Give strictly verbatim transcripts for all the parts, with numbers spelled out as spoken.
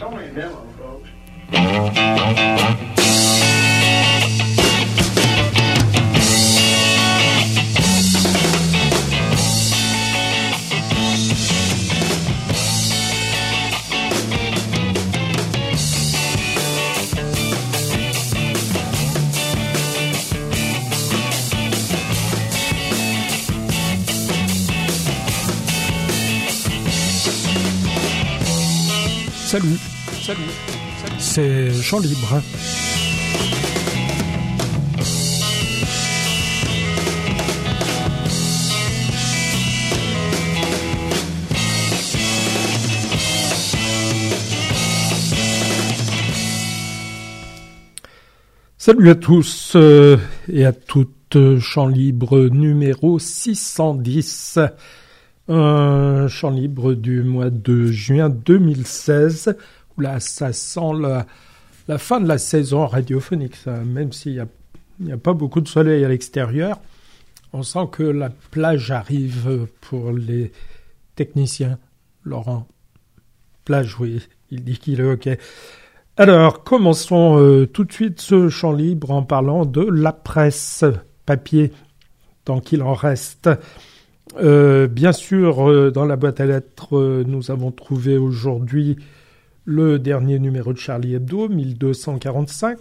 only a demo, folks. Salut, salut, salut, c'est Chant Libre. Salut à tous euh, et à toutes, Chant Libre numéro six cent dix. Un chant libre du mois de juin deux mille seize. Là, ça sent la, la fin de la saison radiophonique, ça. Même s'il n'y a, il y a pas beaucoup de soleil à l'extérieur, on sent que la plage arrive pour les techniciens. Laurent, plage, oui, il dit qu'il est OK. Alors, commençons euh, tout de suite ce chant libre en parlant de la presse papier, tant qu'il en reste. Euh, bien sûr, euh, dans la boîte à lettres, euh, nous avons trouvé aujourd'hui le dernier numéro de Charlie Hebdo, mille deux cent quarante-cinq,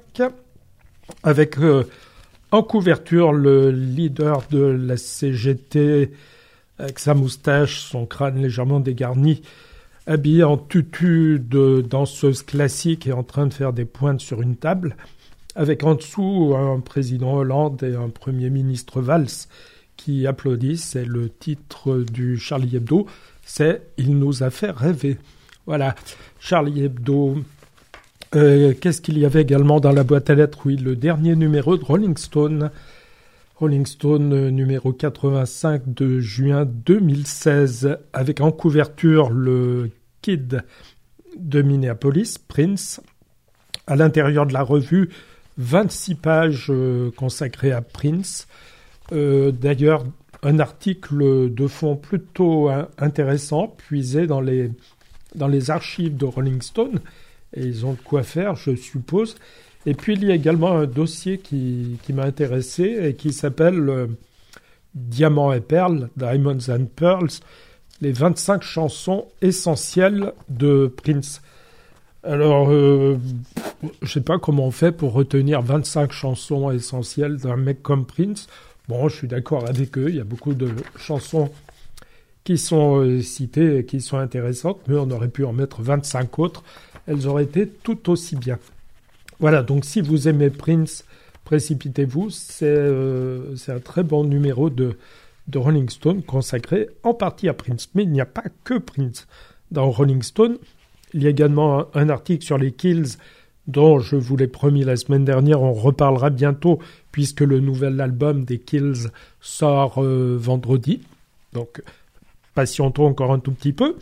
avec euh, en couverture le leader de la C G T, avec sa moustache, son crâne légèrement dégarni, habillé en tutu de danseuse classique et en train de faire des pointes sur une table, avec en dessous un président Hollande et un premier ministre Valls qui applaudissent. C'est le titre du Charlie Hebdo, c'est « Il nous a fait rêver ». Voilà, Charlie Hebdo. Euh, qu'est-ce qu'il y avait également dans la boîte à lettres? Oui, le dernier numéro de Rolling Stone. Rolling Stone euh, numéro quatre-vingt-cinq de juin deux mille seize, avec en couverture le Kid de Minneapolis, Prince. À l'intérieur de la revue, vingt-six pages euh, consacrées à Prince. Euh, d'ailleurs, un article de fond plutôt hein, intéressant, puisé dans les, dans les archives de Rolling Stone, et ils ont de quoi faire, je suppose. Et puis, il y a également un dossier qui, qui m'a intéressé et qui s'appelle euh, Diamants et Perles, Diamonds and Pearls, les vingt-cinq chansons essentielles de Prince. Alors, euh, je ne sais pas comment on fait pour retenir vingt-cinq chansons essentielles d'un mec comme Prince. Bon, je suis d'accord avec eux, il y a beaucoup de chansons qui sont euh, citées et qui sont intéressantes, mais on aurait pu en mettre vingt-cinq autres, elles auraient été tout aussi bien. Voilà, donc si vous aimez Prince, précipitez-vous, c'est, euh, c'est un très bon numéro de, de Rolling Stone consacré en partie à Prince. Mais il n'y a pas que Prince dans Rolling Stone, il y a également un, un article sur les Kills, dont je vous l'ai promis la semaine dernière, on reparlera bientôt, puisque le nouvel album des Kills sort euh, vendredi. Donc, patientons encore un tout petit peu.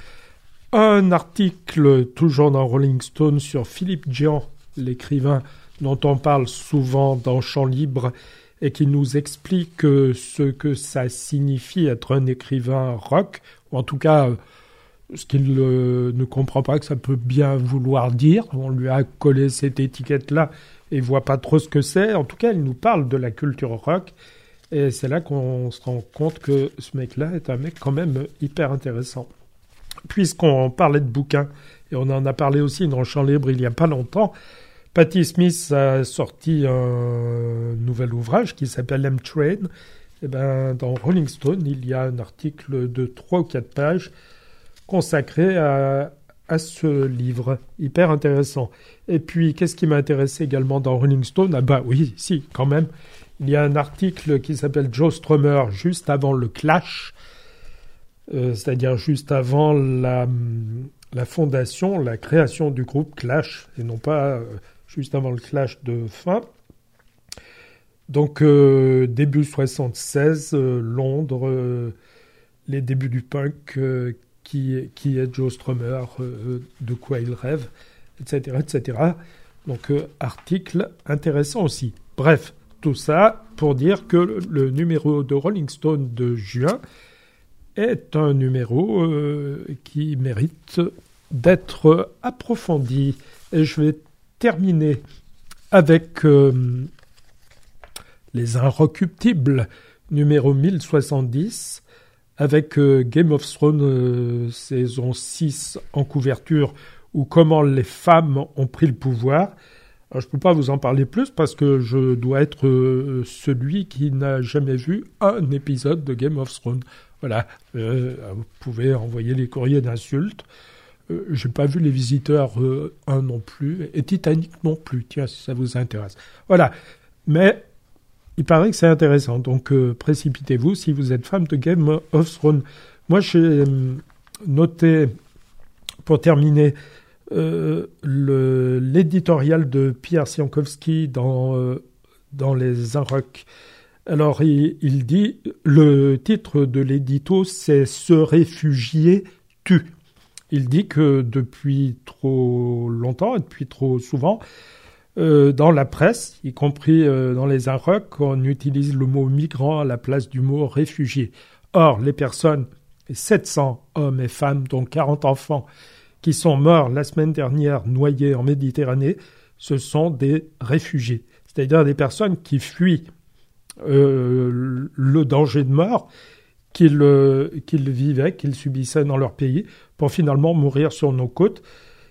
Un article, toujours dans Rolling Stone, sur Philippe Dian, l'écrivain dont on parle souvent dans Chant Libre, et qui nous explique euh, ce que ça signifie être un écrivain rock, ou en tout cas... Euh, ce qu'il euh, ne comprend pas que ça peut bien vouloir dire. On lui a collé cette étiquette-là et il ne voit pas trop ce que c'est. En tout cas, il nous parle de la culture rock. Et c'est là qu'on se rend compte que ce mec-là est un mec quand même hyper intéressant. Puisqu'on parlait de bouquins, et on en a parlé aussi dans Chant Libre il n'y a pas longtemps, Patti Smith a sorti un nouvel ouvrage qui s'appelle M-Train. Et ben, dans Rolling Stone, il y a un article de trois ou quatre pages consacré à, à ce livre, hyper intéressant. Et puis, qu'est-ce qui m'a intéressé également dans Rolling Stone? Ah bah oui, si, quand même. Il y a un article qui s'appelle Joe Strummer, juste avant le Clash, euh, c'est-à-dire juste avant la, la fondation, la création du groupe Clash, et non pas euh, juste avant le Clash de fin. Donc, euh, début soixante-seize, euh, Londres, euh, les débuts du punk, euh, Qui, qui est Joe Strummer, euh, de quoi il rêve, et cetera, et cetera. Donc, euh, article intéressant aussi. Bref, tout ça pour dire que le, le numéro de Rolling Stone de juin est un numéro euh, qui mérite d'être approfondie. Et je vais terminer avec euh, Les Inrecuptibles, numéro mille soixante-dix, avec euh, Game of Thrones, euh, saison six en couverture, où comment les femmes ont pris le pouvoir. Alors, je ne peux pas vous en parler plus parce que je dois être euh, celui qui n'a jamais vu un épisode de Game of Thrones. Voilà, euh, vous pouvez envoyer les courriers d'insultes. Euh, je n'ai pas vu Les Visiteurs euh, un non plus, et Titanic non plus, tiens, si ça vous intéresse. Voilà, mais il paraît que c'est intéressant, donc euh, précipitez-vous si vous êtes fan de Game of Thrones. Moi, j'ai euh, noté, pour terminer, Euh, le, l'éditorial de Pierre Siankowski dans, euh, dans Les Inrocks. Alors, il, il dit, le titre de l'édito, c'est « Se réfugier tue ». Il dit que depuis trop longtemps et depuis trop souvent, euh, dans la presse, y compris euh, dans Les Inrocks, on utilise le mot « migrant » à la place du mot « réfugié ». Or, les personnes, sept cents hommes et femmes, dont quarante enfants, qui sont morts la semaine dernière noyés en Méditerranée, ce sont des réfugiés. C'est-à-dire des personnes qui fuient euh, le danger de mort qu'ils, euh, qu'ils vivaient, qu'ils subissaient dans leur pays, pour finalement mourir sur nos côtes.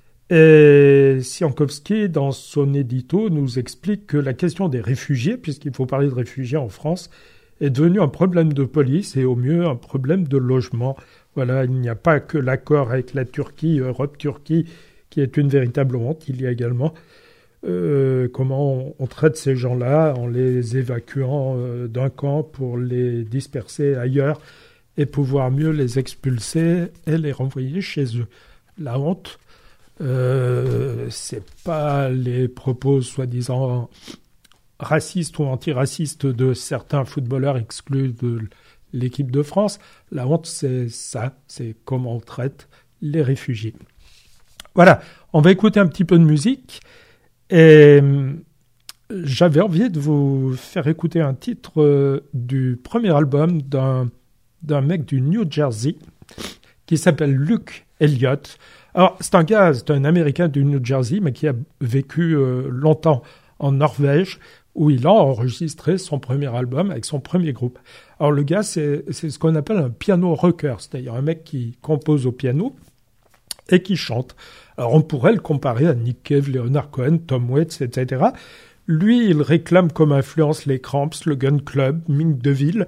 Et Siankowski, dans son édito, nous explique que la question des réfugiés, puisqu'il faut parler de réfugiés en France, est devenue un problème de police et au mieux un problème de logement. Voilà, il n'y a pas que l'accord avec la Turquie, Europe-Turquie, qui est une véritable honte. Il y a également euh, comment on, on traite ces gens-là en les évacuant euh, d'un camp pour les disperser ailleurs et pouvoir mieux les expulser et les renvoyer chez eux. La honte, euh, c'est pas les propos soi-disant racistes ou antiracistes de certains footballeurs exclus de l'équipe de France. La honte, c'est ça, c'est comment on traite les réfugiés. Voilà, on va écouter un petit peu de musique. Et j'avais envie de vous faire écouter un titre euh, du premier album d'un, d'un mec du New Jersey qui s'appelle Luke Elliott. Alors, c'est un gars, c'est un Américain du New Jersey, mais qui a vécu euh, longtemps en Norvège, où il a enregistré son premier album avec son premier groupe. Alors le gars, c'est, c'est ce qu'on appelle un piano rocker, c'est-à-dire un mec qui compose au piano et qui chante. Alors on pourrait le comparer à Nick Cave, Leonard Cohen, Tom Waits, et cetera. Lui, il réclame comme influence les Cramps, le Gun Club, Mink DeVille.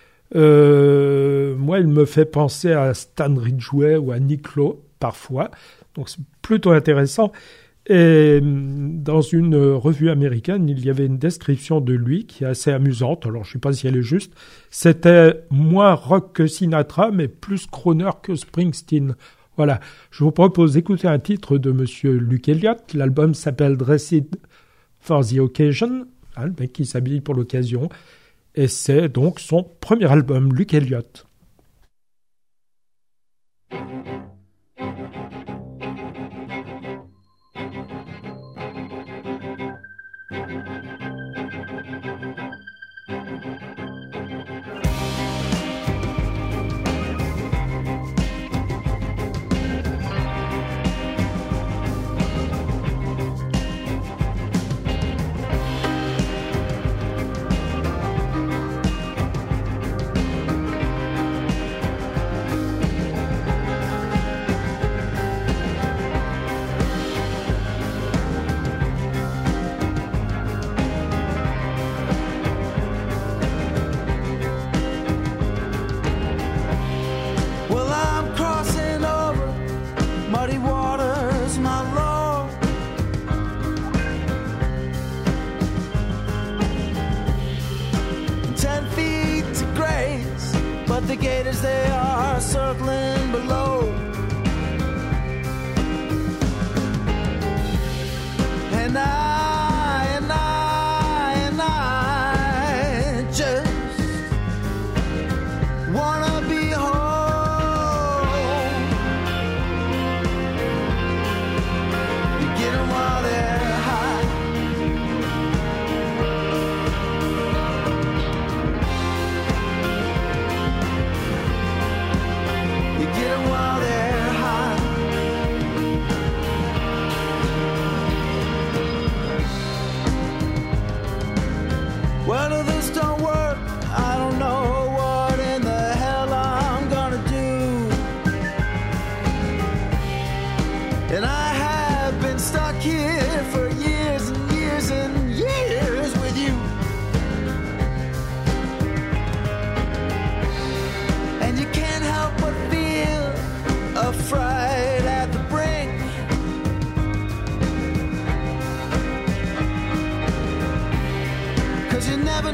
Euh, moi, il me fait penser à Stan Ridgway ou à Nick Lowe, parfois. Donc c'est plutôt intéressant. Et dans une revue américaine, il y avait une description de lui qui est assez amusante. Alors, je ne sais pas si elle est juste. C'était moins rock que Sinatra, mais plus crooner que Springsteen. Voilà. Je vous propose d'écouter un titre de Monsieur Luke Elliott. L'album s'appelle Dressed for the Occasion. Hein, le mec qui s'habille pour l'occasion. Et c'est donc son premier album, Luke Elliott.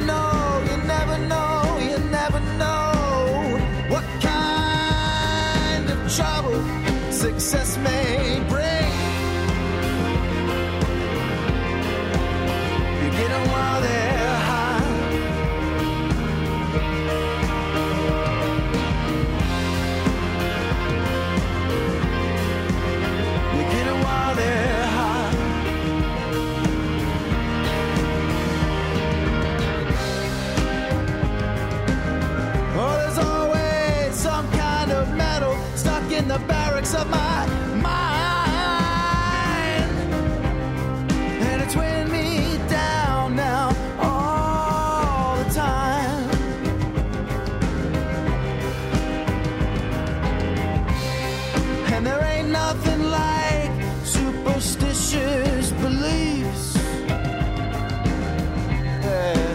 know, you never know, you never know what kind of trouble success may bring. You get them while they're high. You get them while they're high. Oh, there's always some kind of metal stuck in the barracks of my mind, and it's weighing me down now all the time. And there ain't nothing like superstitious beliefs. Yeah.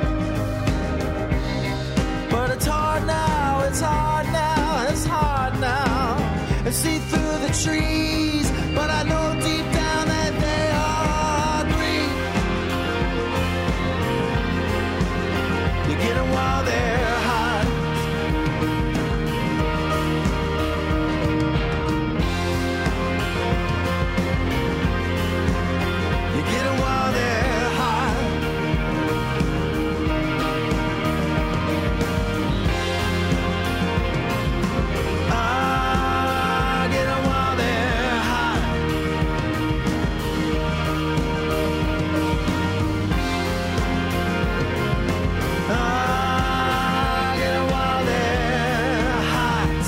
But it's hard now, it's hard now, it's hard now. I see through the trees, but I know deep down that they are green. You get them while they're hot. You get them while they're hot. Ah, get them while they're hot. Ah, get them while they're hot.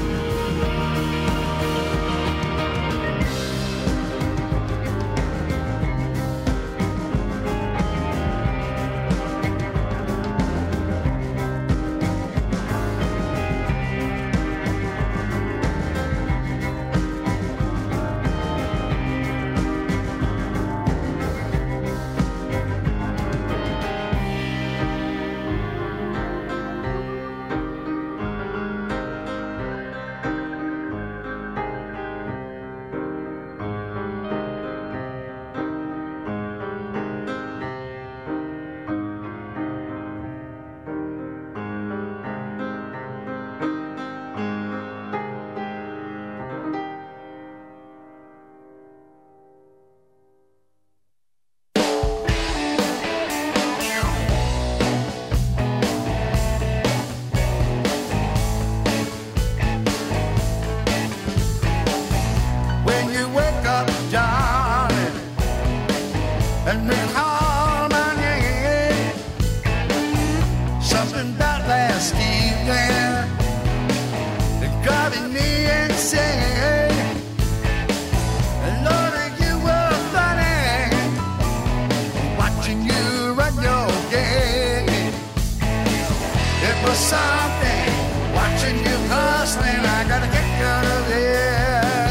When you wake up, darling, and recall my name, something about last evening that driving me insane. And Lord, you were funny, watching you run your game. It was something, watching you hustling. I got a kick out of it.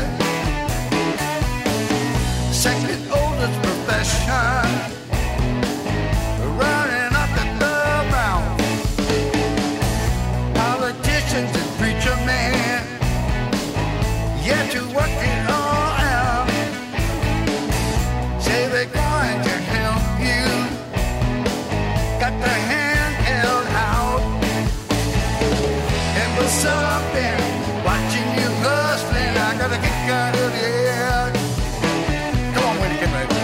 Second oldest profession, running up and down. Politicians and preacher men, yet to work it all out. Say they're going to help you, got the hand held out. It was something, watching you hustling. I got a kick out of it. Come on, Winnie, get ready.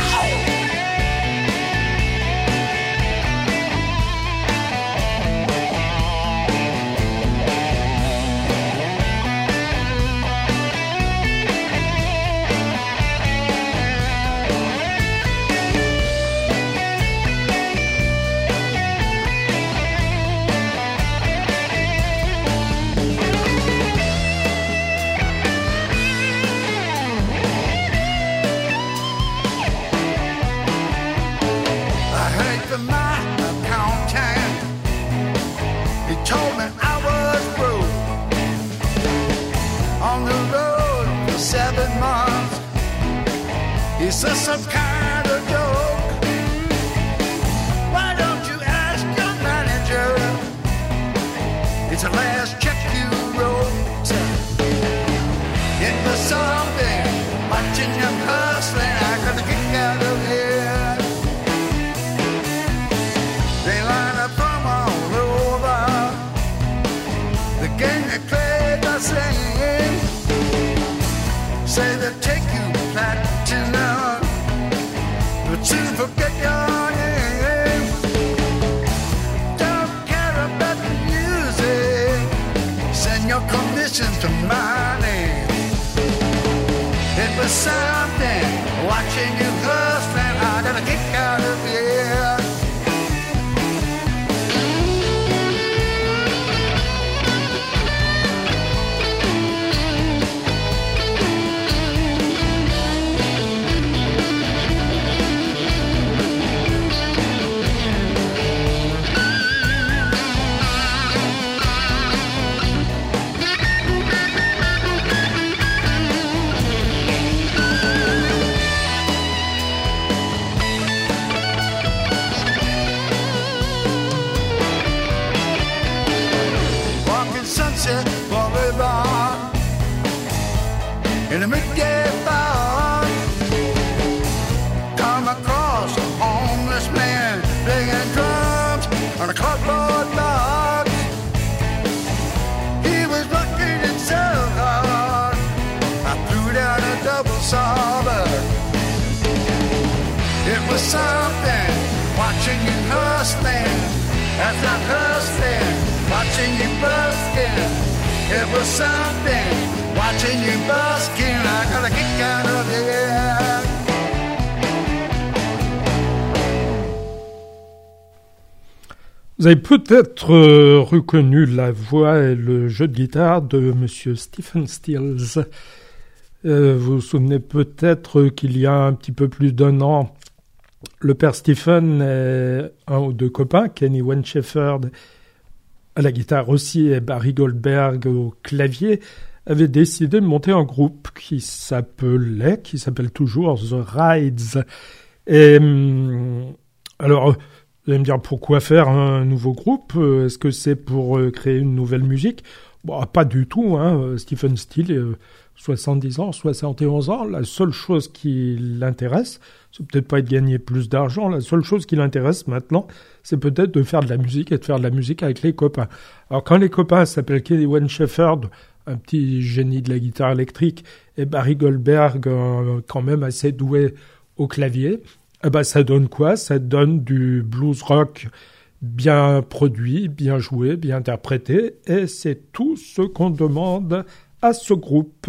Is this some kind of joke? Why don't you ask your manager? It's the last check you wrote. It was something, watching them hustling. I got to get out of here. They something watching you hustling. I got a kick out of it. Sunset Boulevard in the midday fog, come across a homeless man playing drums on a cardboard box. He was working it so hard, I threw down a double solver. It was something watching you hustling, that's not hustling. Watching you busking, it was something. Watching you busking, I got a kick out of it. Vous avez peut-être euh, reconnu la voix et le jeu de guitare de Monsieur Stephen Stills. Euh, vous vous souvenez peut-être qu'il y a un petit peu plus d'un an, le père Stephen et un ou deux copains, Kenny Wayne Shepherd à la guitare aussi et Barry Goldberg au clavier, avaient décidé de monter un groupe qui s'appelait, qui s'appelle toujours The Rides. Et alors, vous allez me dire pourquoi faire un nouveau groupe? Est-ce que c'est pour créer une nouvelle musique? Bon, pas du tout, hein. Stephen Stills, soixante-dix ans, soixante et onze ans, la seule chose qui l'intéresse, c'est peut-être pas de gagner plus d'argent, la seule chose qui l'intéresse maintenant, c'est peut-être de faire de la musique et de faire de la musique avec les copains. Alors quand les copains s'appellent Kenny Wayne Shepherd, un petit génie de la guitare électrique, et Barry Goldberg, euh, quand même assez doué au clavier, eh ben ça donne quoi? Ça donne du blues rock bien produit, bien joué, bien interprété, et c'est tout ce qu'on demande à ce groupe.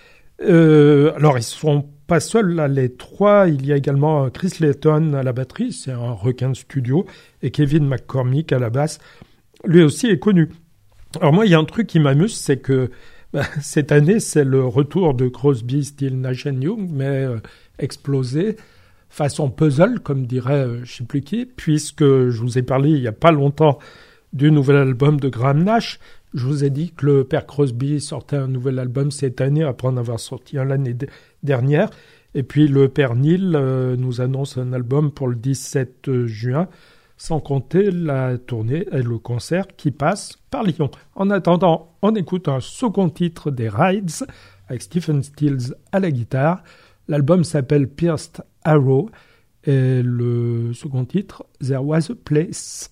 Euh, alors ils sont pas seuls là, les trois, il y a également Chris Layton à la batterie, c'est un requin de studio, et Kevin McCormick à la basse, lui aussi est connu. Alors moi, il y a un truc qui m'amuse, c'est que bah, cette année, c'est le retour de Crosby, Stills, Nash and Young, mais euh, explosé, façon puzzle, comme dirait euh, je sais plus qui, puisque je vous ai parlé il y a pas longtemps du nouvel album de Graham Nash. Je vous ai dit que le père Crosby sortait un nouvel album cette année, après en avoir sorti un l'année d- dernière. Et puis le père Neil euh, nous annonce un album pour le dix-sept juin, sans compter la tournée et le concert qui passe par Lyon. En attendant, on écoute un second titre des Rides, avec Stephen Stills à la guitare. L'album s'appelle Pierced Arrow, et le second titre, There Was a Place.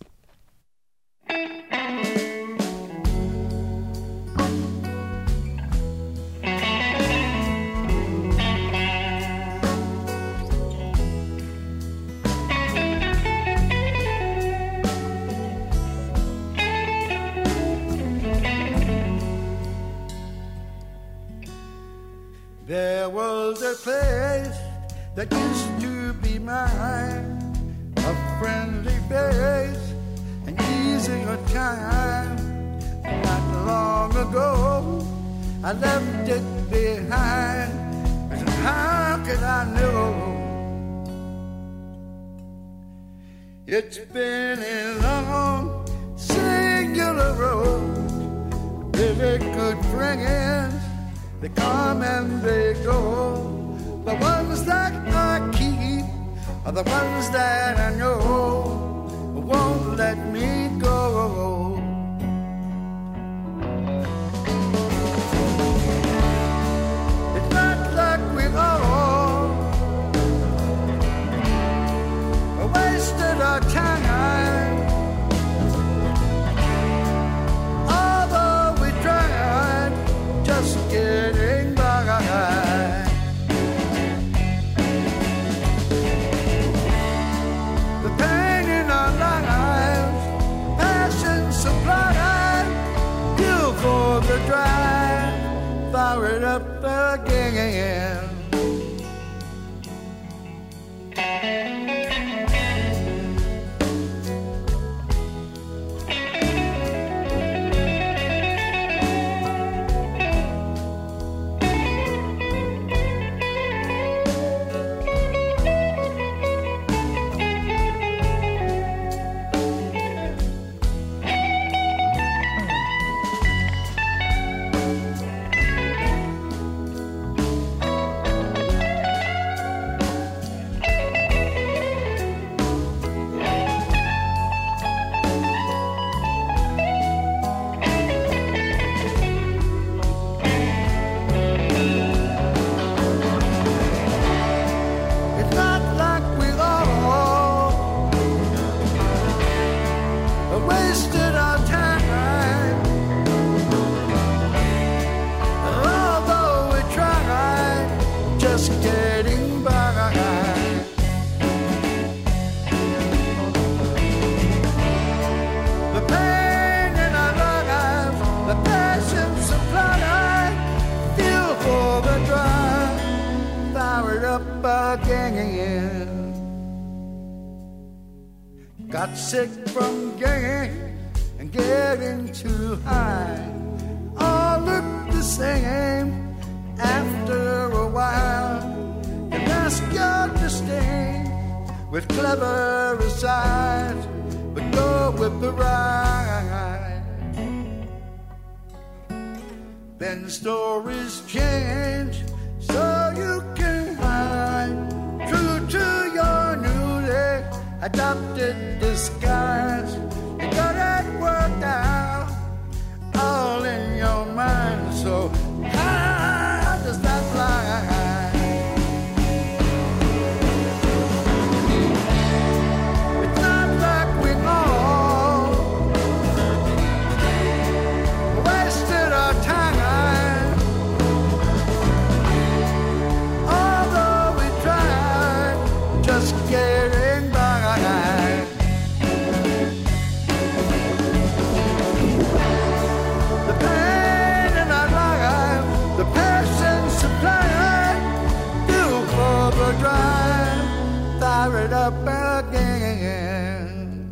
There was a place that used to be mine, a friendly place, an easy good time. Not long ago, I left it behind, but how could I know? It's been a long, singular road, really good friends. They come and they go. The ones that I keep are the ones that I know won't let me go. It's not like we've all wasted our time. Although we tried, just getting by. The pain in our lives fired up again. Got sick from getting and getting too high. All look the same after a while. And ask God to stay with clever sides, but go with the right. Then stories change so you can hide. True to your newly adopted disguise. You got it worked out all in your mind. So how does that lie? It's not like we all wasted our time, although we tried just getting by. The pain in our life, the passion supplied, fuel for the drive, fire it up again.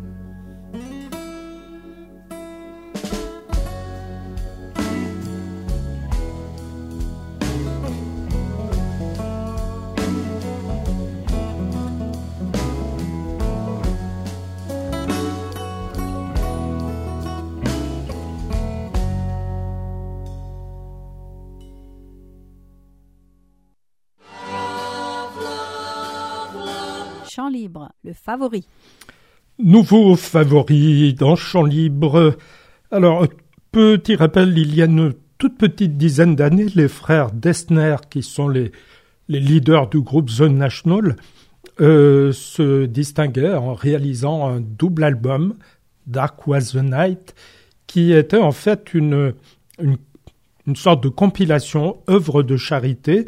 Chant libre, le favori. Nouveau favori dans Chant libre. Alors, petit rappel, il y a une toute petite dizaine d'années, les frères Dessner, qui sont les, les leaders du groupe The National, euh, se distinguaient en réalisant un double album, Dark Was the Night, qui était en fait une, une, une sorte de compilation, œuvre de charité.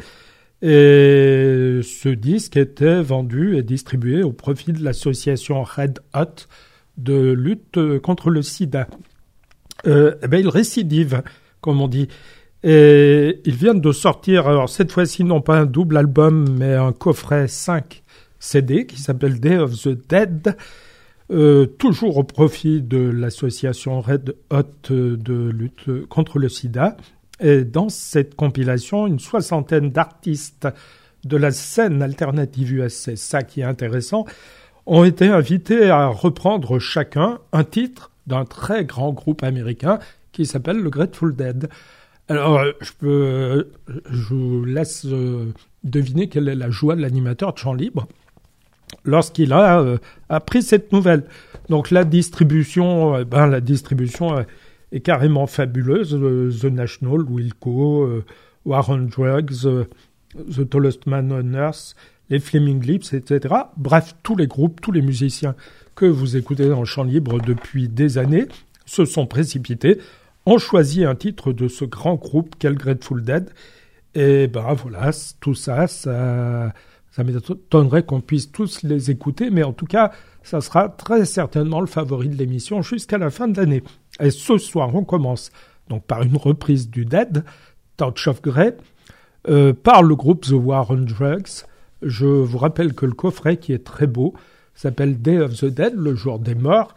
Et ce disque était vendu et distribué au profit de l'association Red Hot de lutte contre le sida. Euh, eh ben, il récidive, comme on dit. Et ils viennent de sortir, alors cette fois-ci, non pas un double album, mais un coffret cinq C D qui s'appelle Day of the Dead, euh, toujours au profit de l'association Red Hot de lutte contre le sida. Et dans cette compilation, une soixantaine d'artistes de la scène alternative U S, c'est ça qui est intéressant, ont été invités à reprendre chacun un titre d'un très grand groupe américain qui s'appelle le Grateful Dead. Alors, je, peux, je vous laisse deviner quelle est la joie de l'animateur de Chant libre lorsqu'il a euh, appris cette nouvelle. Donc la distribution, ben, la distribution... Euh, est carrément fabuleuse. The National, Wilco, euh, War on Drugs, euh, The Tallest Man on Earth, les Flaming Lips, et cetera. Bref, tous les groupes, tous les musiciens que vous écoutez dans le Chant libre depuis des années se sont précipités, ont choisi un titre de ce grand groupe qu'est le Grateful Dead. Et ben voilà, tout ça, ça, ça m'étonnerait qu'on puisse tous les écouter, mais en tout cas, ça sera très certainement le favori de l'émission jusqu'à la fin de l'année. Et ce soir, on commence donc par une reprise du Dead, Touch of Grey, euh, par le groupe The War on Drugs. Je vous rappelle que le coffret, qui est très beau, s'appelle Day of the Dead, le jour des morts.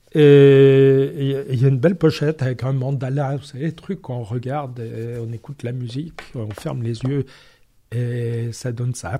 Et il y a une belle pochette avec un mandala, vous savez, les trucs qu'on regarde, et on écoute la musique, on ferme les yeux, et ça donne ça.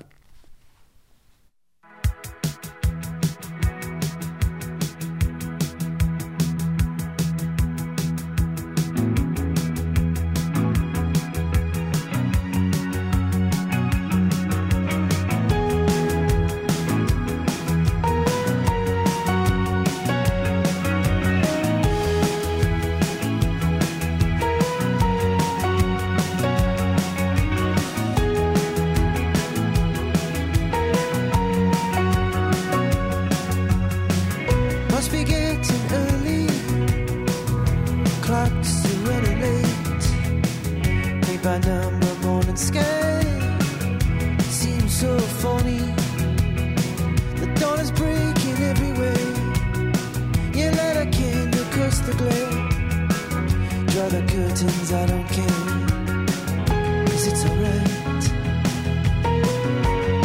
I don't care, 'cause it's alright.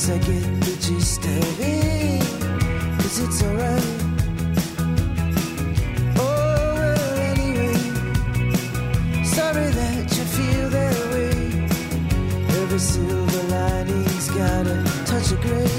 guess I get the gist of it, 'cause it's alright. Oh, well, anyway, sorry that you feel that way. Every silver lining's got a touch of grey.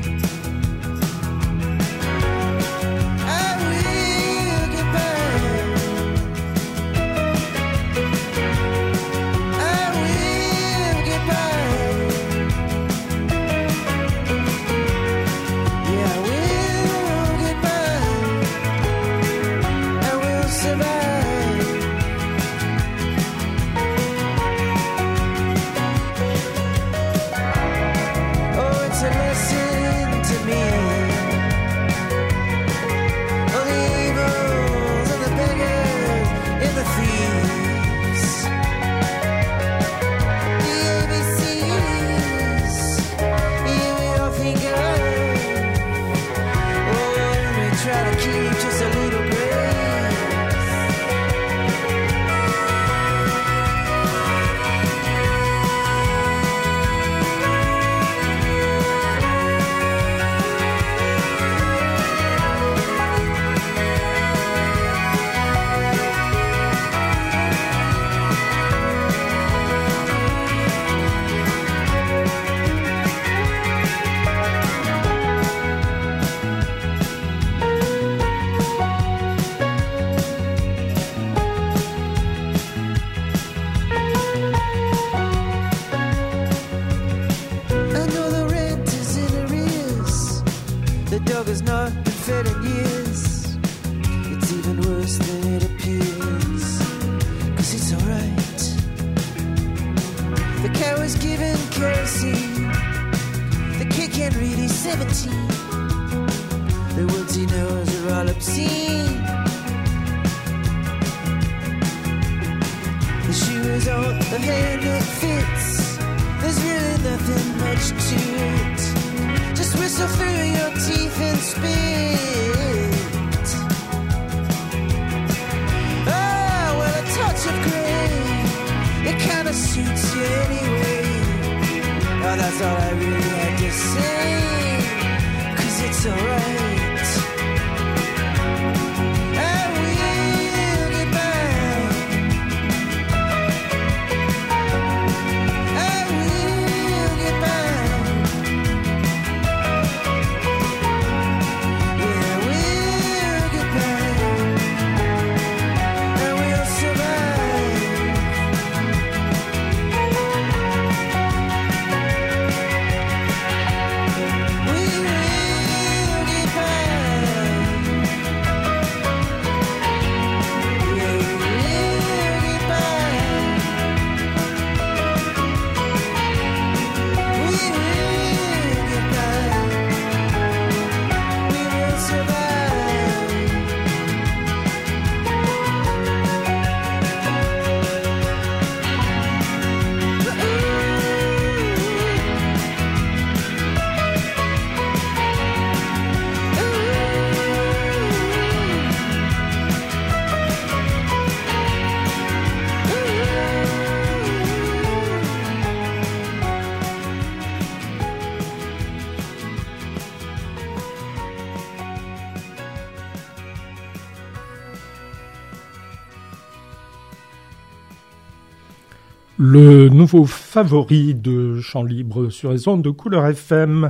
Has not been fed in years. It's even worse than it appears, 'cause it's alright. The cow is given kerosene. The kid can't read, he's seventeen. The words he knows are all obscene. The shoe is on the hand that fits. There's really nothing much to it. Just whistle through your teeth and spit. Oh, well, a touch of grey, it kinda suits you anyway. Oh, that's all I really had to say, 'cause it's alright. I will get by. I will get by. Le nouveau favori de Chant Libre sur les ondes de Couleur F M,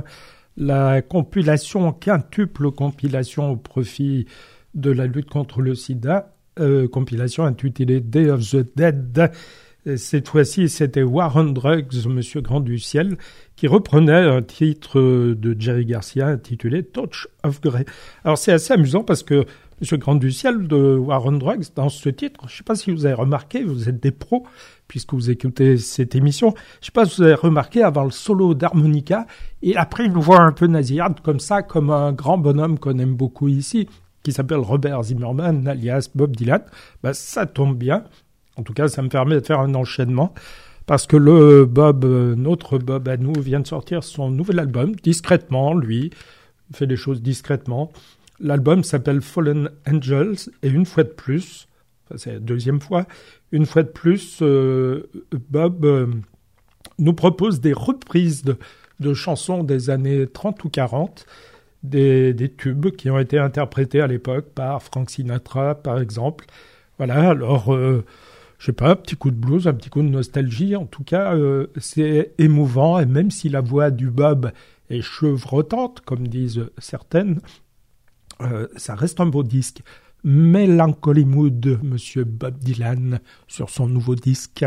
la compilation quintuple compilation au profit de la lutte contre le sida, euh, compilation intitulée Day of the Dead. Cette fois-ci, c'était War on Drugs, Monsieur Grand du Ciel, qui reprenait un titre de Jerry Garcia intitulé Touch of Grey. Alors c'est assez amusant parce que Monsieur Grand du Ciel de War on Drugs, dans ce titre, je ne sais pas si vous avez remarqué, vous êtes des pros, puisque vous écoutez cette émission, je ne sais pas si vous avez remarqué, avant le solo d'harmonica, et après une voix un peu nasillarde comme ça, comme un grand bonhomme qu'on aime beaucoup ici, qui s'appelle Robert Zimmerman, alias Bob Dylan, ben, ça tombe bien. En tout cas, ça me permet de faire un enchaînement, parce que le Bob, notre Bob à nous, vient de sortir son nouvel album, discrètement, lui, fait les choses discrètement. L'album s'appelle Fallen Angels, et une fois de plus, enfin, c'est la deuxième fois, une fois de plus, euh, Bob euh, nous propose des reprises de, de chansons des années trente ou quarante, des, des tubes qui ont été interprétés à l'époque par Frank Sinatra, par exemple. Voilà, alors, euh, je sais pas, un petit coup de blues, un petit coup de nostalgie. En tout cas, euh, c'est émouvant, et même si la voix du Bob est chevrotante, comme disent certaines, euh, ça reste un beau disque. Melancholy Mood, Monsieur Bob Dylan, sur son nouveau disque.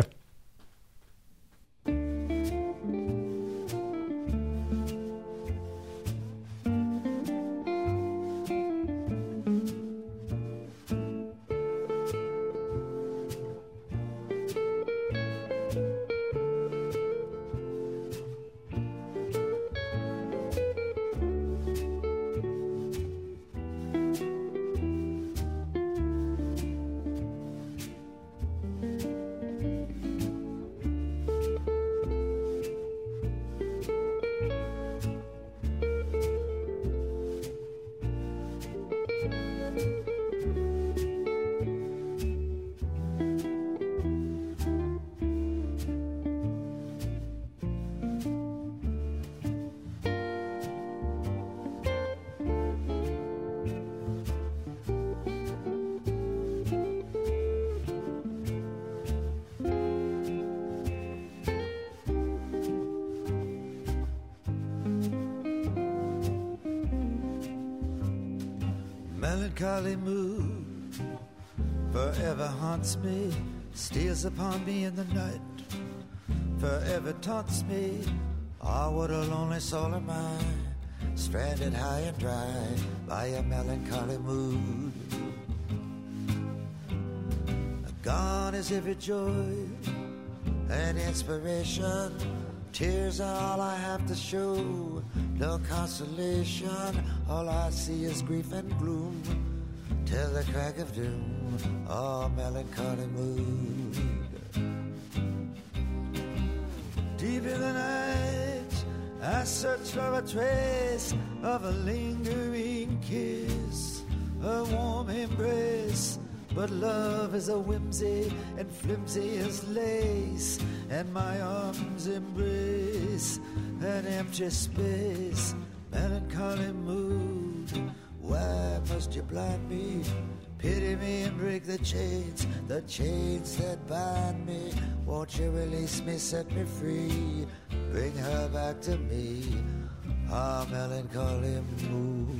Melancholy mood forever haunts me, steals upon me in the night, forever taunts me. Ah, what a lonely soul am I, stranded high and dry by a melancholy mood. Gone is every joy and inspiration, tears are all I have to show, no consolation, all I see is grief and gloom, till the crack of doom, oh melancholy mood. Deep in the night, I search for a trace of a lingering kiss, a warm embrace, but love is a whimsy and flimsy as lace, and my arms embrace an empty space. Melancholy mood, why must you blind me? Pity me and break the chains, the chains that bind me. Won't you release me, set me free, bring her back to me, ah, melancholy mood.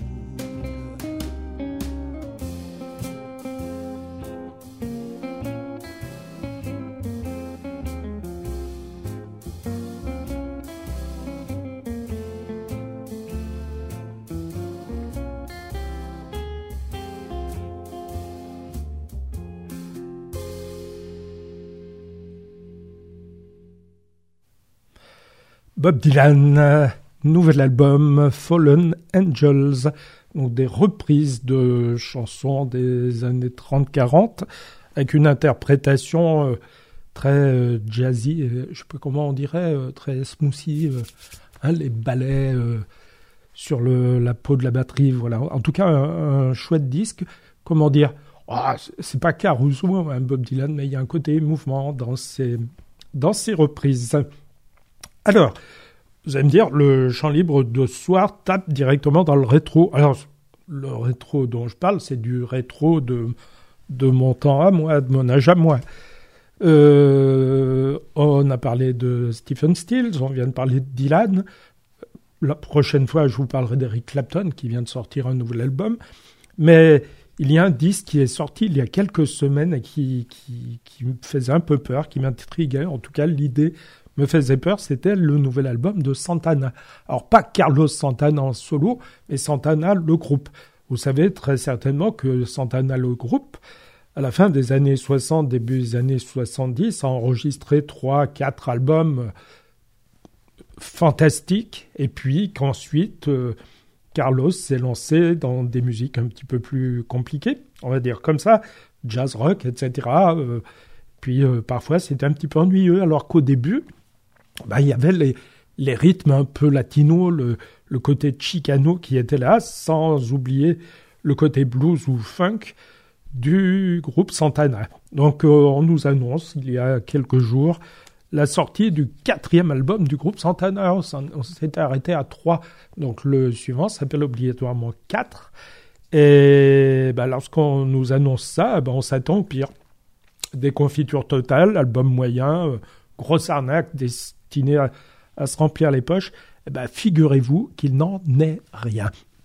Bob Dylan, euh, nouvel album Fallen Angels, donc des reprises de chansons des années trente quarante, avec une interprétation euh, très euh, jazzy, euh, je sais pas comment on dirait, euh, très smoothie, euh, hein, les ballets euh, sur le, la peau de la batterie, voilà. En tout cas, un, un chouette disque, comment dire, oh, c'est pas Caruso, hein, Bob Dylan, mais il y a un côté mouvement dans ses, dans ses reprises. Alors, vous allez me dire, le chant libre de ce soir tape directement dans le rétro. Alors, le rétro dont je parle, c'est du rétro de, de mon temps à moi, de mon âge à moi. Euh, on a parlé de Stephen Stills, on vient de parler de Dylan. La prochaine fois, je vous parlerai d'Eric Clapton, qui vient de sortir un nouvel album. Mais il y a un disque qui est sorti il y a quelques semaines et qui, qui, qui me faisait un peu peur, qui m'intriguait. En tout cas, l'idée me faisait peur, c'était le nouvel album de Santana. Alors, pas Carlos Santana en solo, mais Santana, le groupe. Vous savez très certainement que Santana, le groupe, à la fin des années soixante, début des années soixante-dix, a enregistré trois, quatre albums fantastiques, et puis qu'ensuite, euh, Carlos s'est lancé dans des musiques un petit peu plus compliquées, on va dire comme ça, jazz rock, et cetera. Euh, puis euh, parfois, c'était un petit peu ennuyeux, alors qu'au début, bah, il y avait les, les rythmes un peu latinos, le, le côté chicano qui était là, sans oublier le côté blues ou funk du groupe Santana. Donc, euh, on nous annonce, il y a quelques jours, la sortie du quatrième album du groupe Santana. On, s'en- on s'était arrêté à trois, donc le suivant s'appelle obligatoirement quatre. Et bah, lorsqu'on nous annonce ça, bah, on s'attend au pire. Déconfiture totale, album moyen, euh, grosse arnaque destinée à, à se remplir les poches. Eh ben, figurez-vous qu'il n'en est rien.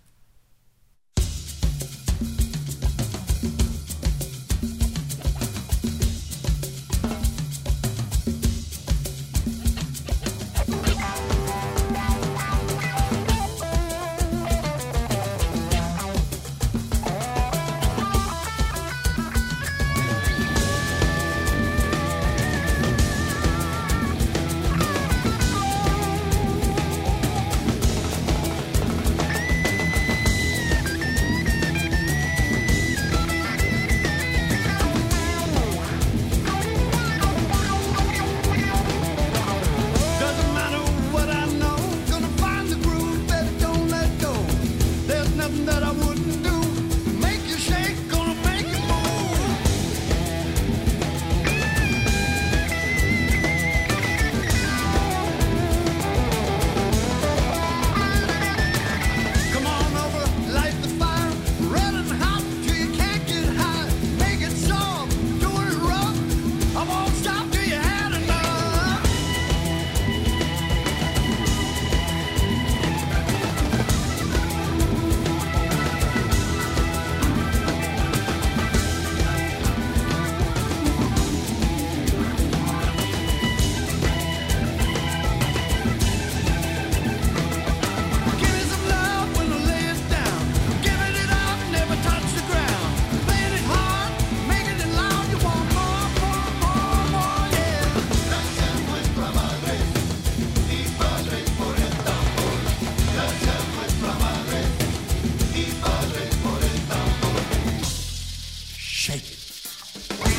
Doesn't matter what I know, gonna find the groove that don't let go. There's nothing that I wouldn't do. Make you shake, gonna make you move. Come on over, light the fire, red and hot till you can't get high. Make it soft, doing it rough. I won't stop till you had enough. Give me some love when I lay it down. Giving it up, never touch the ground. Playing it hard, making it loud. You want more, more, more, more, yeah. Shake it.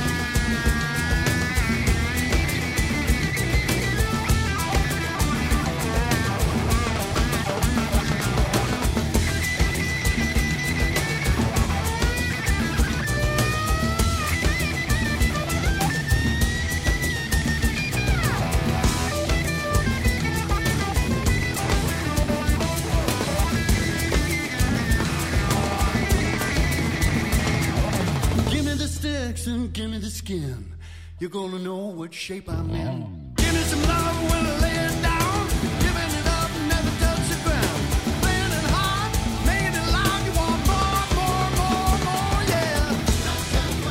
Give me the sticks and give me the skin. You're gonna know what shape I'm in. Give me some love when I lay it down. Giving it up, never touch the ground. Playing it hard, making it loud. You want more, more, more, more, yeah.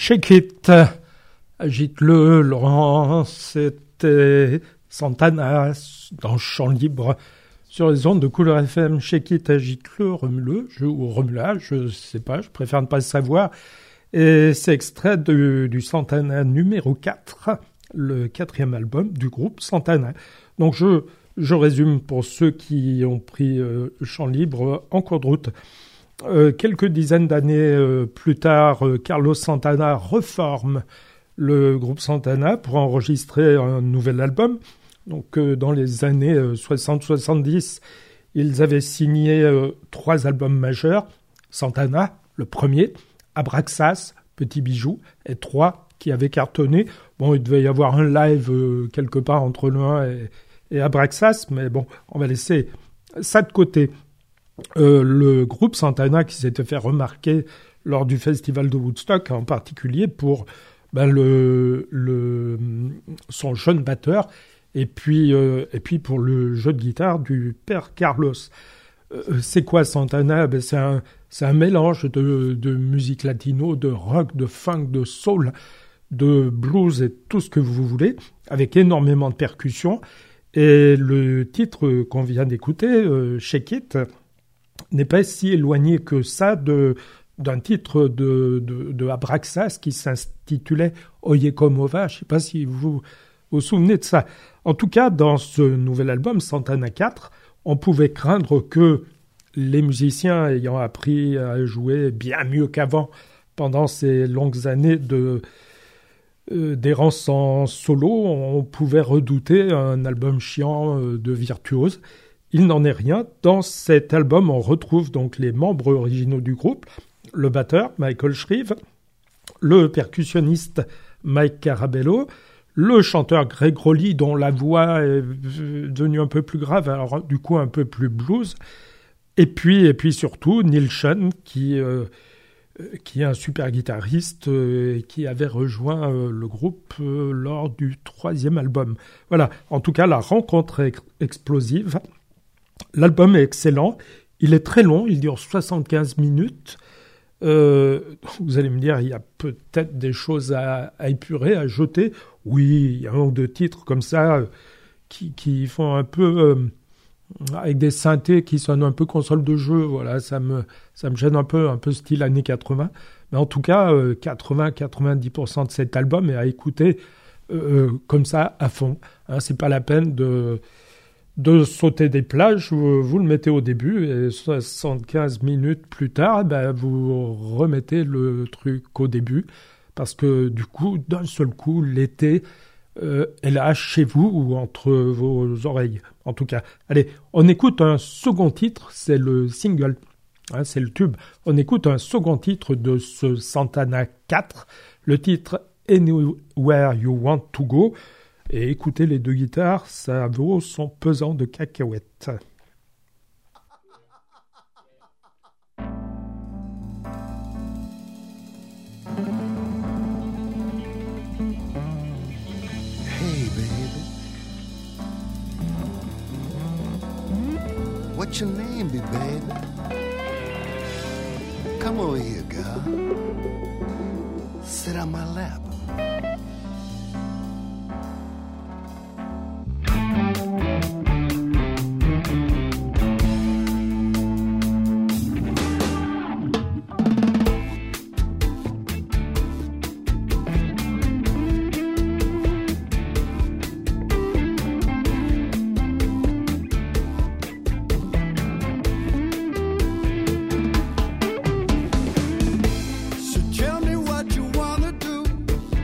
Shake It, agite-le, Laurent, c'était Santana dans Chant Libre sur les ondes de Couleur F M. Shake It, agite-le, remue-le, je, ou remue-la, je sais pas, je préfère ne pas savoir. Et c'est extrait de, du Santana numéro quatre, le quatrième album du groupe Santana. Donc je, je résume pour ceux qui ont pris euh, Chant Libre en cours de route. Euh, quelques dizaines d'années euh, plus tard, euh, Carlos Santana reforme le groupe Santana pour enregistrer un nouvel album. Donc, euh, dans les années euh, soixante soixante-dix, ils avaient signé euh, trois albums majeurs. Santana, le premier, Abraxas, Petit Bijou, et trois qui avaient cartonné. Bon, il devait y avoir un live euh, quelque part entre le un et, et Abraxas, mais bon, on va laisser ça de côté. Euh, le groupe Santana qui s'était fait remarquer lors du festival de Woodstock, en particulier pour ben, le, le, son jeune batteur et puis, euh, et puis pour le jeu de guitare du père Carlos. Euh, c'est quoi Santana? Ben, c'est, un, c'est un mélange de, de musique latino, de rock, de funk, de soul, de blues et tout ce que vous voulez, avec énormément de percussions. Et le titre qu'on vient d'écouter, euh, Shake It, n'est pas si éloigné que ça de, d'un titre de, de, de Abraxas qui s'intitulait Oye Como Va. Je ne sais pas si vous vous souvenez de ça. En tout cas, dans ce nouvel album, Santana quatre, on pouvait craindre que les musiciens ayant appris à jouer bien mieux qu'avant pendant ces longues années de, euh, d'errance en solo, on pouvait redouter un album chiant euh, de virtuose. Il n'en est rien. Dans cet album, on retrouve donc les membres originaux du groupe, le batteur, Michael Shrieve, le percussionniste, Mike Carabello, le chanteur Greg Rowley, dont la voix est devenue un peu plus grave, alors du coup un peu plus blues, et puis, et puis surtout Neil Schon, qui, euh, qui est un super guitariste euh, qui avait rejoint euh, le groupe euh, lors du troisième album. Voilà, en tout cas, la rencontre est explosive. L'album est excellent, il est très long, il dure soixante-quinze minutes. Euh, vous allez me dire, il y a peut-être des choses à, à épurer, à jeter. Oui, il y a un ou deux titres comme ça euh, qui, qui font un peu, euh, avec des synthés qui sonnent un peu console de jeu. Voilà, ça me, ça me gêne un peu, un peu style années quatre-vingts. Mais en tout cas, euh, quatre-vingts à quatre-vingt-dix pour cent de cet album est à écouter euh, comme ça à fond. Hein, c'est pas la peine de... de sauter des plages, vous, vous le mettez au début et soixante-quinze minutes plus tard, ben, vous remettez le truc au début parce que du coup, d'un seul coup, l'été euh, est là chez vous ou entre vos oreilles. En tout cas, allez, on écoute un second titre, c'est le single, hein, c'est le tube. On écoute un second titre de ce Santana quatre, le titre Anywhere You Want to Go. Et écoutez les deux guitares, ça vaut son pesant de cacahuètes. Hey, baby. What's your name, be baby? Come over here, girl. Sit on my lap. So tell me what you wanna do.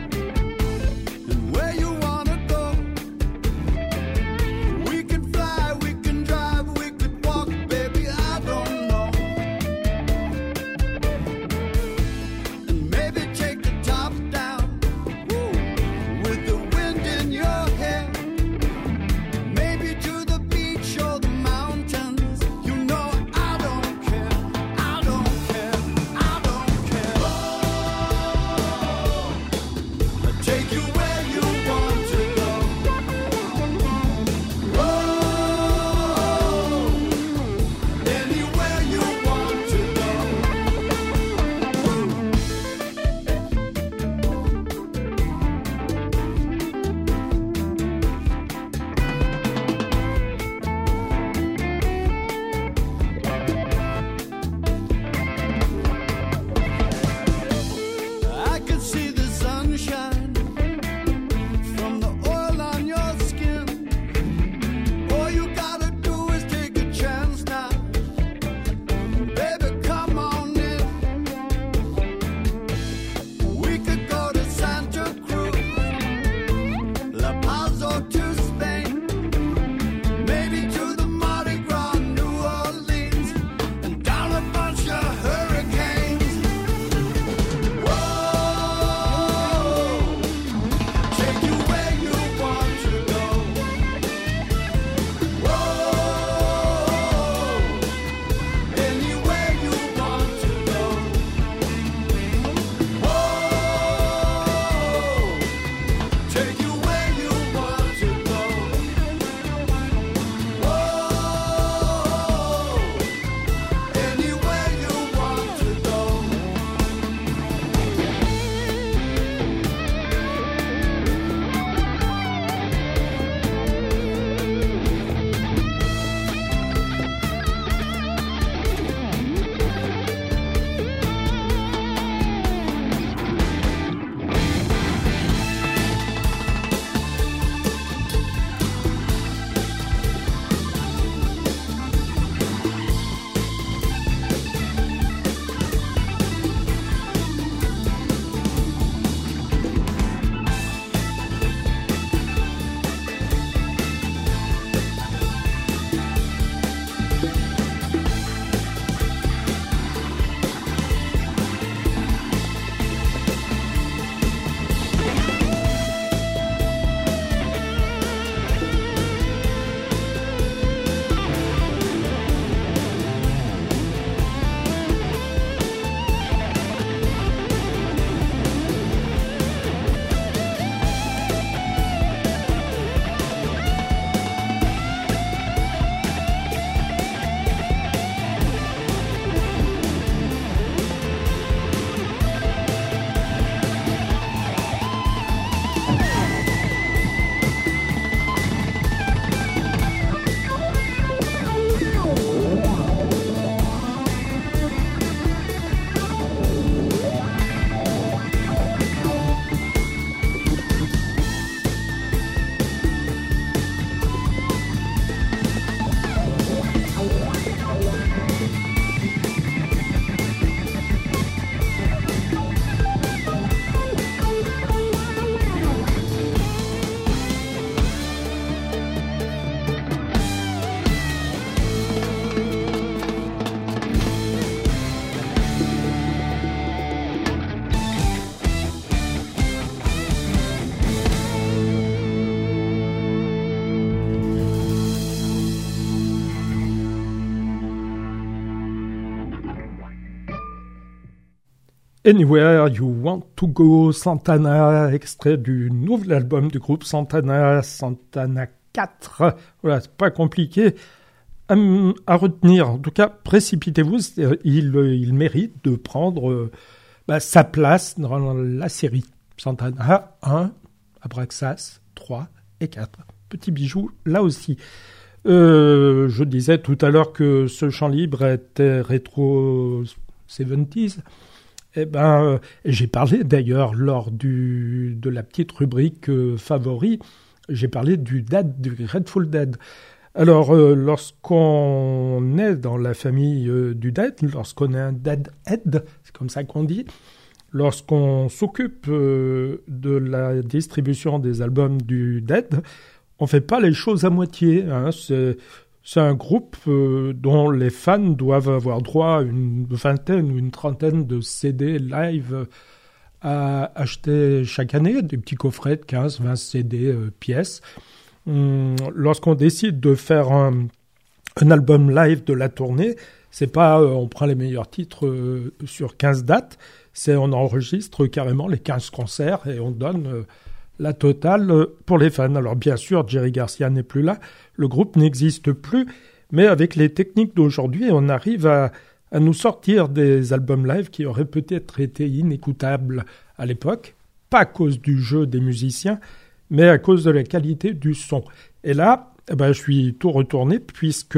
Anywhere You Want to Go, Santana, extrait du nouvel album du groupe Santana, Santana quatre. Voilà, c'est pas compliqué à, à retenir. En tout cas, précipitez-vous, il, il mérite de prendre euh, bah, sa place dans la série. Santana un, Abraxas trois et quatre. Petit bijou là aussi. Euh, je disais tout à l'heure que ce chant libre était rétro soixante-dix. Eh ben, euh, j'ai parlé d'ailleurs lors du, de la petite rubrique euh, favori, j'ai parlé du Dead, du Grateful Dead. Alors, euh, lorsqu'on est dans la famille euh, du Dead, lorsqu'on est un Deadhead, c'est comme ça qu'on dit, lorsqu'on s'occupe euh, de la distribution des albums du Dead, on fait pas les choses à moitié. Hein, c'est... C'est un groupe euh, dont les fans doivent avoir droit à une vingtaine ou une trentaine de C D live à acheter chaque année, des petits coffrets de quinze vingt C D euh, pièces. Hum, lorsqu'on décide de faire un, un album live de la tournée, c'est pas euh, on prend les meilleurs titres euh, sur quinze dates, c'est on enregistre carrément les quinze concerts et on donne euh, la totale pour les fans. Alors bien sûr, Jerry Garcia n'est plus là, le groupe n'existe plus, mais avec les techniques d'aujourd'hui, on arrive à, à nous sortir des albums live qui auraient peut-être été inécoutables à l'époque, pas à cause du jeu des musiciens, mais à cause de la qualité du son. Et là, eh ben, je suis tout retourné puisque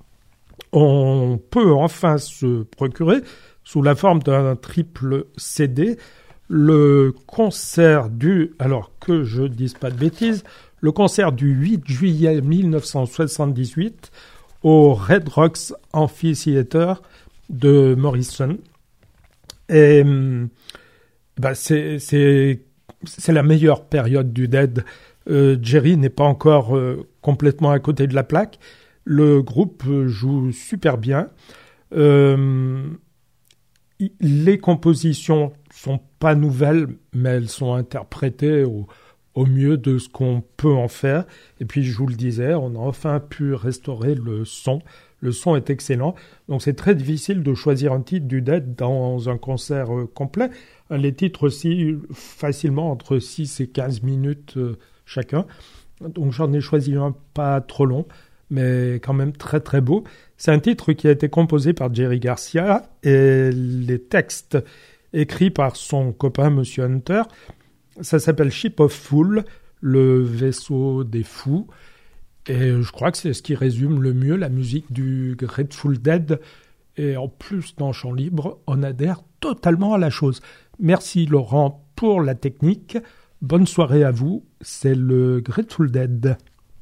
on peut enfin se procurer, sous la forme d'un triple C D, le concert du, alors que je dise pas de bêtises, le concert du huit juillet mille neuf cent soixante-dix-huit au Red Rocks Amphitheatre de Morrison. Et bah c'est, c'est, c'est la meilleure période du Dead. Euh, Jerry n'est pas encore euh, complètement à côté de la plaque. Le groupe joue super bien. Euh, les compositions sont pas nouvelles, mais elles sont interprétées au, au mieux de ce qu'on peut en faire. Et puis, je vous le disais, on a enfin pu restaurer le son. Le son est excellent. Donc, c'est très difficile de choisir un titre du Dead dans un concert euh, complet. Les titres aussi, facilement entre six et quinze minutes euh, chacun. Donc, j'en ai choisi un pas trop long, mais quand même très très beau. C'est un titre qui a été composé par Jerry Garcia et les textes écrits par son copain Monsieur Hunter. Ça s'appelle Ship of Fools, le vaisseau des fous. Et je crois que c'est ce qui résume le mieux la musique du Grateful Dead. Et en plus, dans Chant Libre, on adhère totalement à la chose. Merci Laurent pour la technique. Bonne soirée à vous. C'est le Grateful Dead.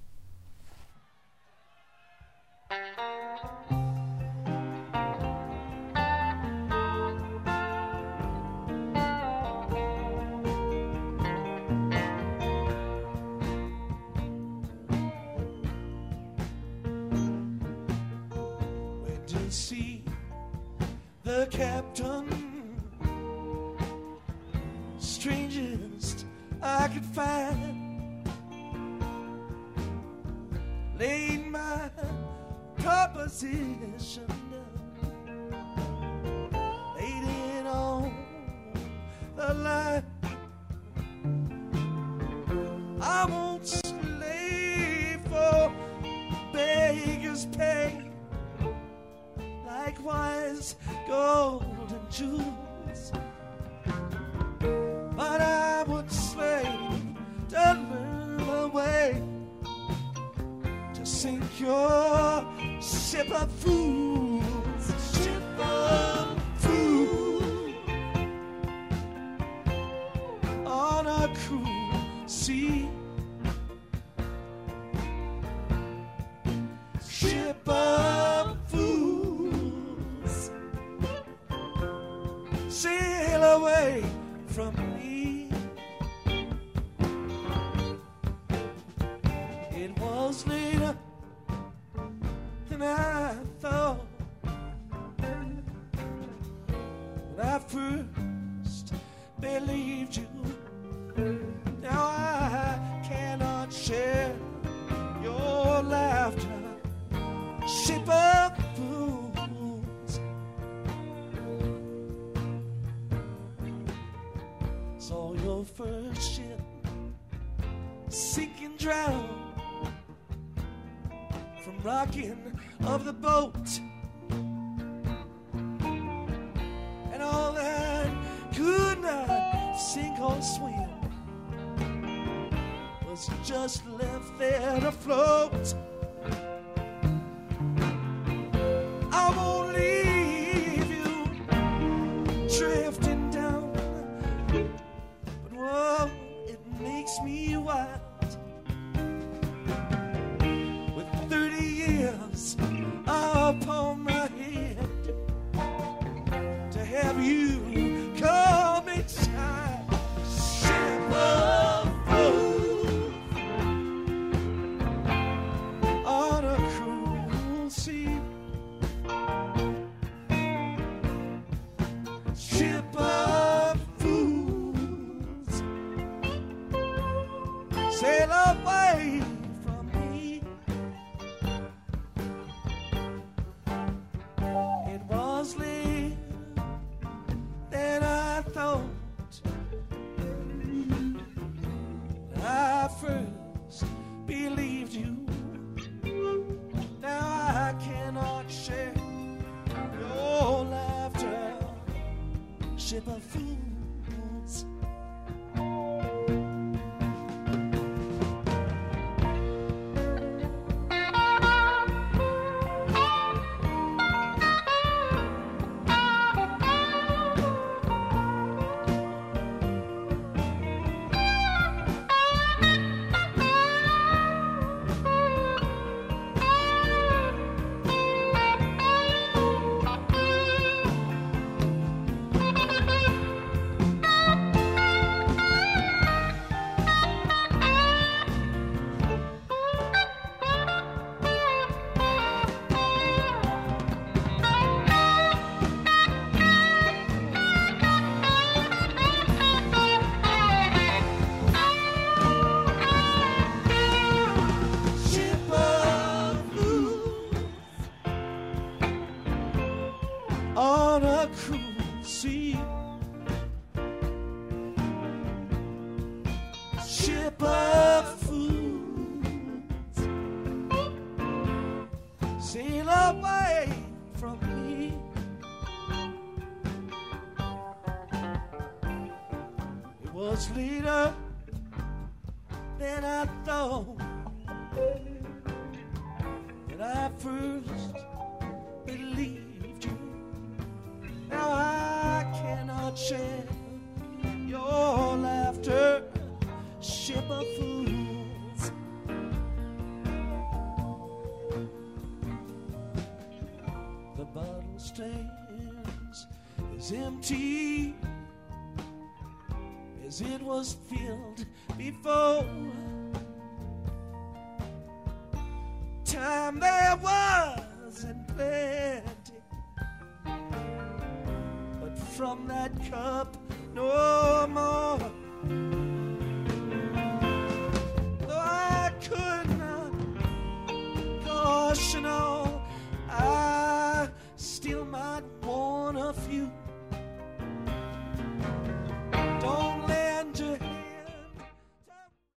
See the captain, strangest I could find, laid my proposition, laid it on the line. I won't slave for beggars' pay. Likewise, gold and jewels, but I would slay to learn a way to sink your ship of fools, ship of fools, on a cruel sea, ship of sail away from me. It was later than I thought when I first believed you. Now I cannot share your laughter, ship of fools. your first ship sink and drown from rocking of the boat, and all that could not sink or swim was just left there to float. I won't leave you drifting down, but whoa, it makes me wild. With thirty years upon my head, to have you come and shine, ship of fools on a cruel sea. Ship of fools, sail away from me. It was later than I thought. I first believed you. Now I cannot share your laughter. Ship of fools. On a cruel sea, ship of fools, sail away from me. It was later than I thought that I first believed. Now I cannot share your laughter, ship of fools. The bottle stands as empty as it was filled before. Time there was in plenty, from that cup no more. Though I could not caution